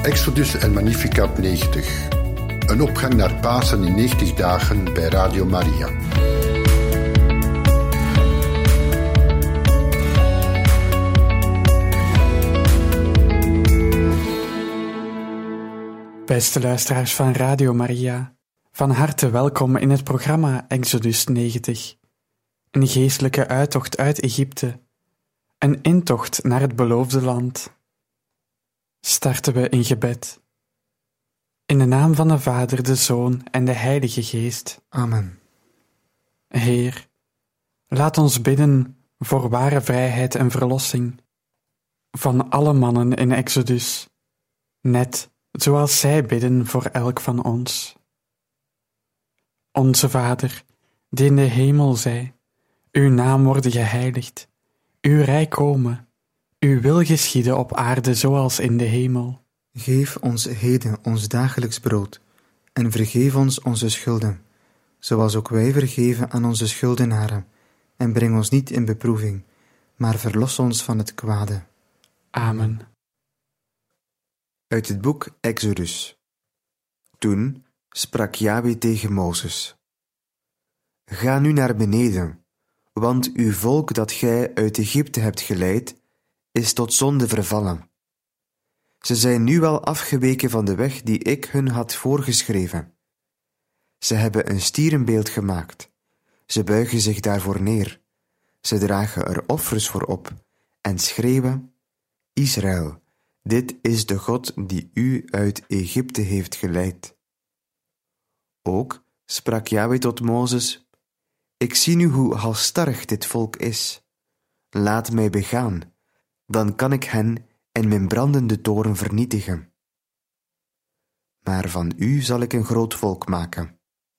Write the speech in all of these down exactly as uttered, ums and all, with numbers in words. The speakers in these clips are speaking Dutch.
Exodus en Magnificat negentig. Een opgang naar Pasen in negentig dagen bij Radio Maria. Beste luisteraars van Radio Maria, van harte welkom in het programma Exodus negentig. Een geestelijke uittocht uit Egypte, een intocht naar het beloofde land. Starten we in gebed. In de naam van de Vader, de Zoon en de Heilige Geest. Amen. Heer, laat ons bidden voor ware vrijheid en verlossing van alle mannen in Exodus, net zoals zij bidden voor elk van ons. Onze Vader, die in de hemel zij, uw naam worden geheiligd, uw rijk komen, uw wil geschieden op aarde zoals in de hemel. Geef ons heden ons dagelijks brood, en vergeef ons onze schulden, zoals ook wij vergeven aan onze schuldenaren, en breng ons niet in beproeving, maar verlos ons van het kwade. Amen. Uit het boek Exodus. Toen sprak Yahweh tegen Mozes: Ga nu naar beneden, want uw volk dat gij uit Egypte hebt geleid, is tot zonde vervallen. Ze zijn nu wel afgeweken van de weg die ik hun had voorgeschreven. Ze hebben een stierenbeeld gemaakt. Ze buigen zich daarvoor neer. Ze dragen er offers voor op en schreeuwen: Israël, dit is de God die u uit Egypte heeft geleid. Ook sprak Yahweh tot Mozes: Ik zie nu hoe halsstarrig dit volk is. Laat mij begaan, dan kan ik hen in mijn brandende toorn vernietigen. Maar van u zal ik een groot volk maken.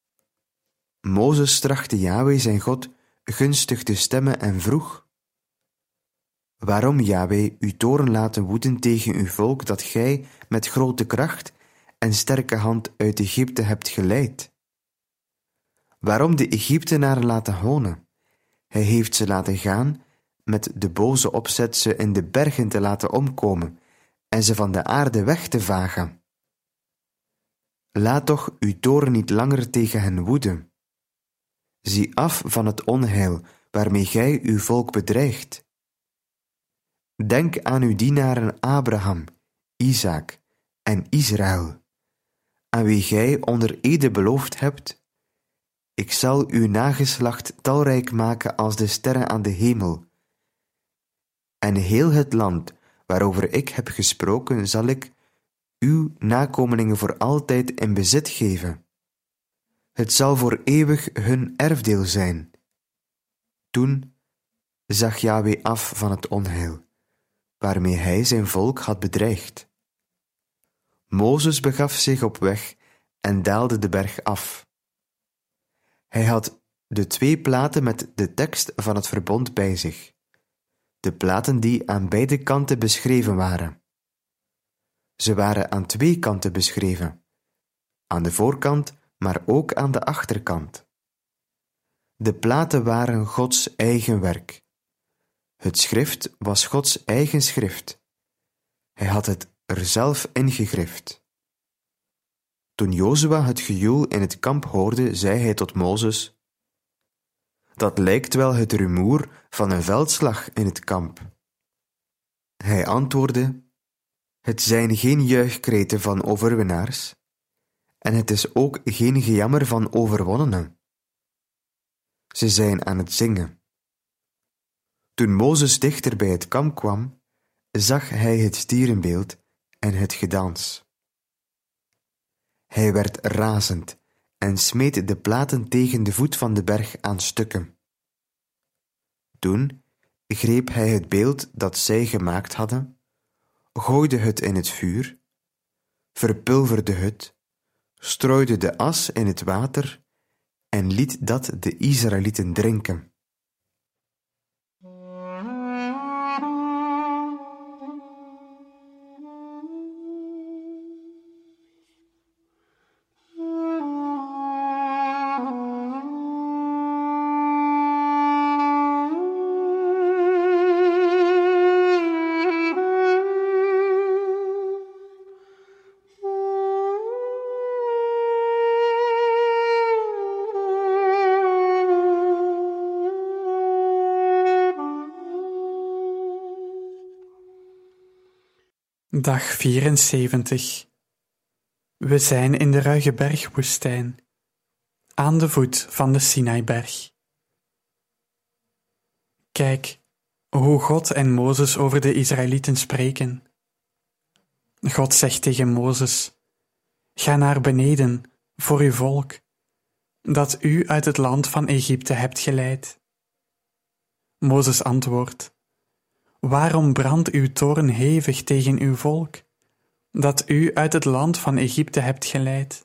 Mozes trachtte Yahweh zijn God gunstig te stemmen en vroeg: Waarom, Yahweh, uw toorn laten woeden tegen uw volk dat gij met grote kracht en sterke hand uit Egypte hebt geleid? Waarom de Egyptenaren laten honen? Hij heeft ze laten gaan met de boze opzet ze in de bergen te laten omkomen en ze van de aarde weg te vagen. Laat toch uw toorn niet langer tegen hen woeden. Zie af van het onheil waarmee gij uw volk bedreigt. Denk aan uw dienaren Abraham, Isaak en Israël, aan wie gij onder ede beloofd hebt: Ik zal uw nageslacht talrijk maken als de sterren aan de hemel. En heel het land waarover ik heb gesproken, zal ik uw nakomelingen voor altijd in bezit geven. Het zal voor eeuwig hun erfdeel zijn. Toen zag Yahweh af van het onheil, waarmee hij zijn volk had bedreigd. Mozes begaf zich op weg en daalde de berg af. Hij had de twee platen met de tekst van het verbond bij zich, de platen die aan beide kanten beschreven waren. Ze waren aan twee kanten beschreven, aan de voorkant, maar ook aan de achterkant. De platen waren Gods eigen werk. Het schrift was Gods eigen schrift. Hij had het er zelf ingegrift. Toen Jozua het gejoel in het kamp hoorde, zei hij tot Mozes: Dat lijkt wel het rumoer van een veldslag in het kamp. Hij antwoordde: Het zijn geen juichkreten van overwinnaars, en het is ook geen gejammer van overwonnenen. Ze zijn aan het zingen. Toen Mozes dichter bij het kamp kwam, zag hij het stierenbeeld en het gedans. Hij werd razend en smeet de platen tegen de voet van de berg aan stukken. Toen greep hij het beeld dat zij gemaakt hadden, gooide het in het vuur, verpulverde het, strooide de as in het water en liet dat de Israëlieten drinken. Dag vierenzeventig. We zijn in de ruige bergwoestijn, aan de voet van de Sinaiberg. Kijk hoe God en Mozes over de Israëlieten spreken. God zegt tegen Mozes: ga naar beneden voor uw volk, dat u uit het land van Egypte hebt geleid. Mozes antwoordt: waarom brandt uw toorn hevig tegen uw volk, dat u uit het land van Egypte hebt geleid?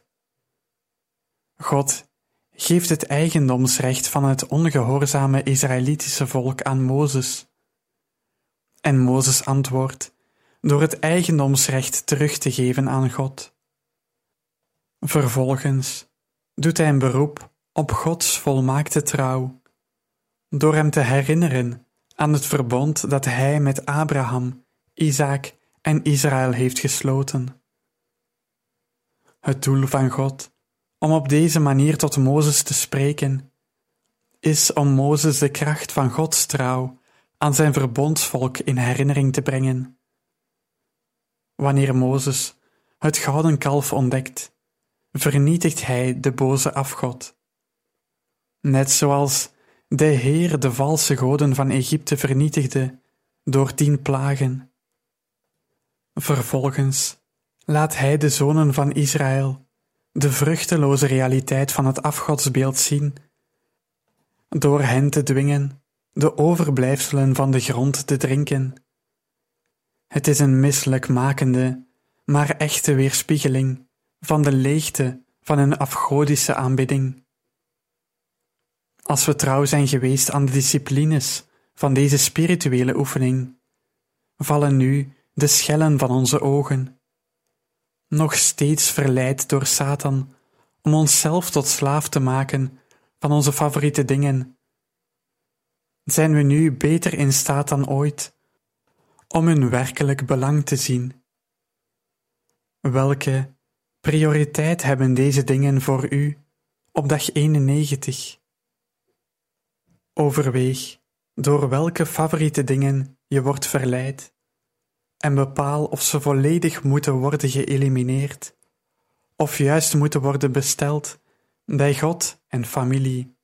God geeft het eigendomsrecht van het ongehoorzame Israëlitische volk aan Mozes. En Mozes antwoordt door het eigendomsrecht terug te geven aan God. Vervolgens doet hij een beroep op Gods volmaakte trouw, door hem te herinneren aan het verbond dat hij met Abraham, Isaak en Israël heeft gesloten. Het doel van God om op deze manier tot Mozes te spreken, is om Mozes de kracht van Gods trouw aan zijn verbondsvolk in herinnering te brengen. Wanneer Mozes het gouden kalf ontdekt, vernietigt hij de boze afgod. Net zoals de Heer de valse goden van Egypte vernietigde door tien plagen. Vervolgens laat hij de zonen van Israël de vruchteloze realiteit van het afgodsbeeld zien, door hen te dwingen de overblijfselen van de grond te drinken. Het is een misselijkmakende, maar echte weerspiegeling van de leegte van hun afgodische aanbidding. Als we trouw zijn geweest aan de disciplines van deze spirituele oefening, vallen nu de schellen van onze ogen, nog steeds verleid door Satan om onszelf tot slaaf te maken van onze favoriete dingen. Zijn we nu beter in staat dan ooit om hun werkelijk belang te zien? Welke prioriteit hebben deze dingen voor u op dag eenennegentig? Overweeg door welke favoriete dingen je wordt verleid en bepaal of ze volledig moeten worden geëlimineerd of juist moeten worden besteld bij God en familie.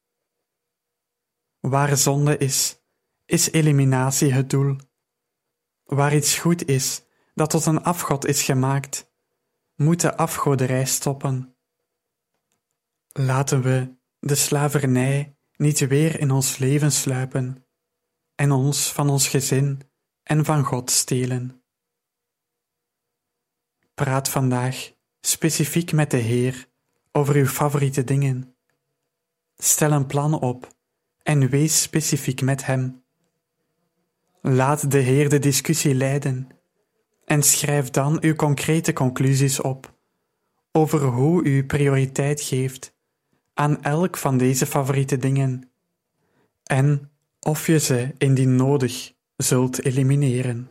Waar zonde is, is eliminatie het doel. Waar iets goed is dat tot een afgod is gemaakt, moet de afgoderij stoppen. Laten we de slavernij niet weer in ons leven sluipen en ons van ons gezin en van God stelen. Praat vandaag specifiek met de Heer over uw favoriete dingen. Stel een plan op en wees specifiek met Hem. Laat de Heer de discussie leiden en schrijf dan uw concrete conclusies op over hoe u prioriteit geeft aan elk van deze favoriete dingen en of je ze indien nodig zult elimineren.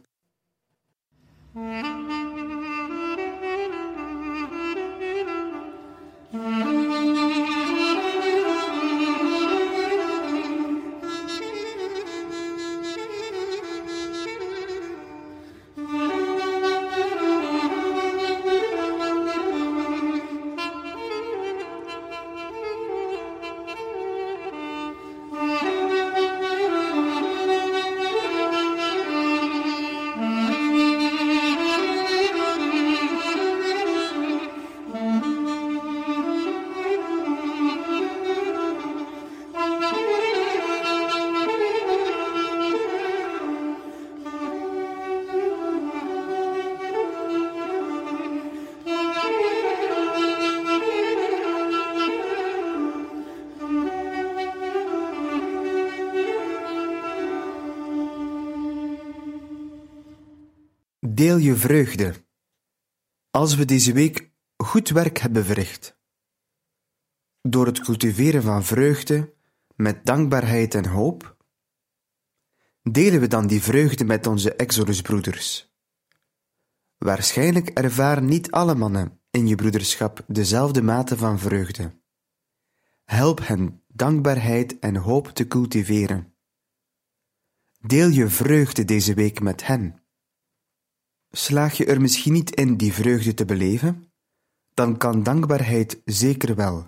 Deel je vreugde. Als we deze week goed werk hebben verricht, door het cultiveren van vreugde met dankbaarheid en hoop, delen we dan die vreugde met onze Exodusbroeders. Waarschijnlijk ervaren niet alle mannen in je broederschap dezelfde mate van vreugde. Help hen dankbaarheid en hoop te cultiveren. Deel je vreugde deze week met hen. Slaag je er misschien niet in die vreugde te beleven? Dan kan dankbaarheid zeker wel.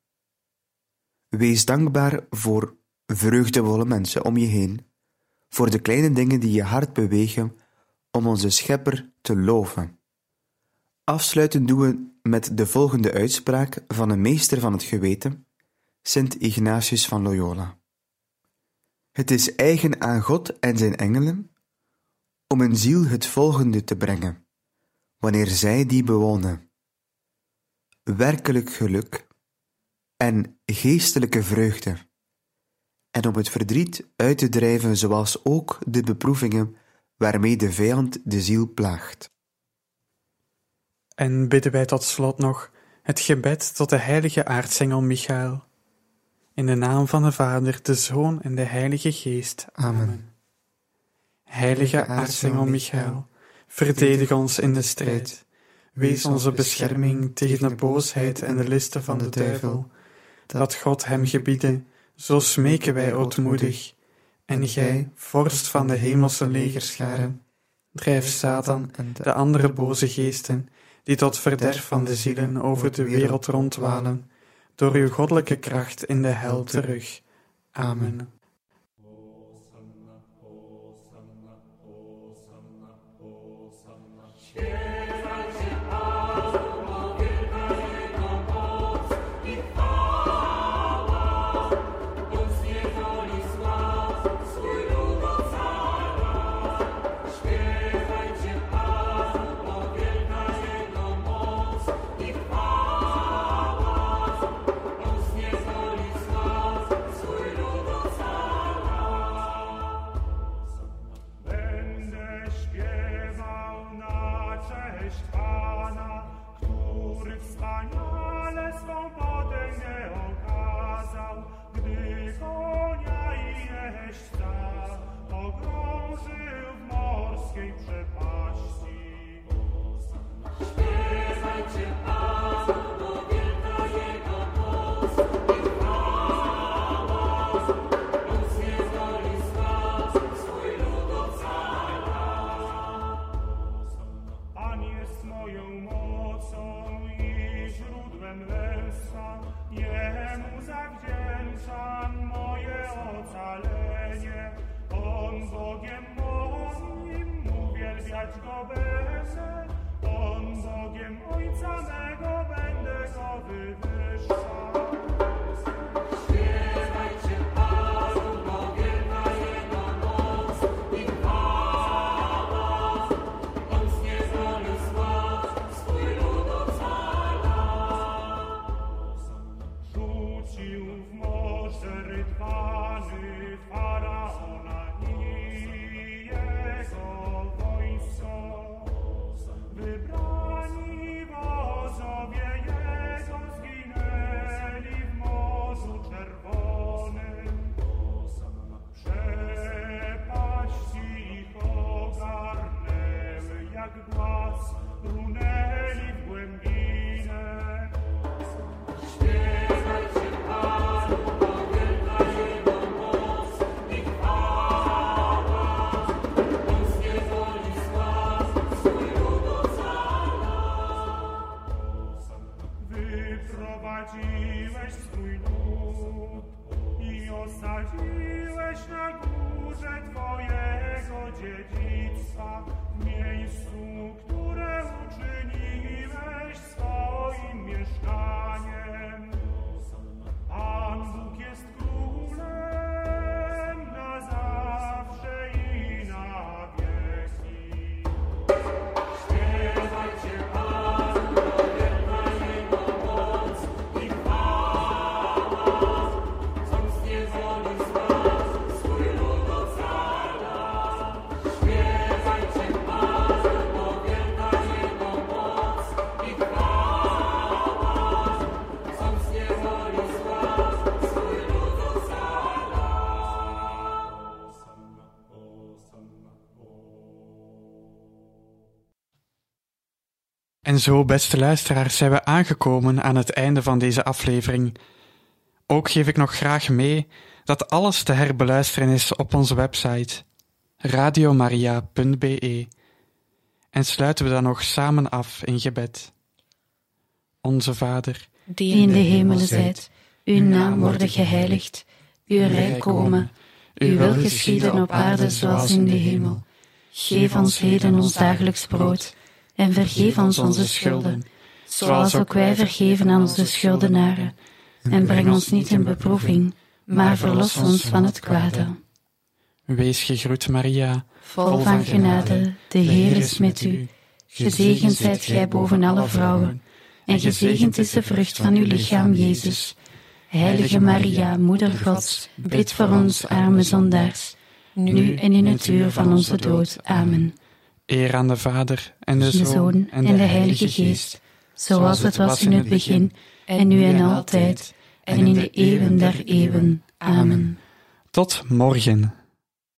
Wees dankbaar voor vreugdevolle mensen om je heen, voor de kleine dingen die je hart bewegen om onze Schepper te loven. Afsluiten doen we met de volgende uitspraak van een meester van het geweten, Sint Ignatius van Loyola. Het is eigen aan God en zijn engelen om een ziel het volgende te brengen, wanneer zij die bewonen: werkelijk geluk en geestelijke vreugde, en om het verdriet uit te drijven, zoals ook de beproevingen waarmee de vijand de ziel plaagt. En bidden wij tot slot nog het gebed tot de heilige aartsengel Michael. In de naam van de Vader, de Zoon en de Heilige Geest. Amen. Heilige aartsengel Michael, verdedig ons in de strijd. Wees onze bescherming tegen de boosheid en de listen van de duivel. Dat God hem gebiede, zo smeken wij ootmoedig. En gij, vorst van de hemelse legerscharen, drijf Satan en de andere boze geesten, die tot verderf van de zielen over de wereld rondwalen, door uw goddelijke kracht in de hel terug. Amen. En zo, beste luisteraars, zijn we aangekomen aan het einde van deze aflevering. Ook geef ik nog graag mee dat alles te herbeluisteren is op onze website radiomaria punt be. En sluiten we dan nog samen af in gebed. Onze Vader, die in de hemelen zijt, uw naam worden geheiligd, uw rijk komen, uw wil geschieden op aarde zoals in de hemel. Geef ons heden ons dagelijks brood, en vergeef ons onze schulden, zoals ook wij vergeven aan onze schuldenaren. En breng ons niet in beproeving, maar verlos ons van het kwade. Wees gegroet, Maria, vol van genade, de Heer is met u. Gezegend zijt gij boven alle vrouwen, en gezegend is de vrucht van uw lichaam, Jezus. Heilige Maria, Moeder Gods, bid voor ons arme zondaars, nu en in het uur van onze dood. Amen. Eer aan de Vader, en de, de Zoon, en de Heilige Geest, zoals het was in het begin, en nu en altijd, en in de eeuwen der eeuwen. Amen. Tot morgen.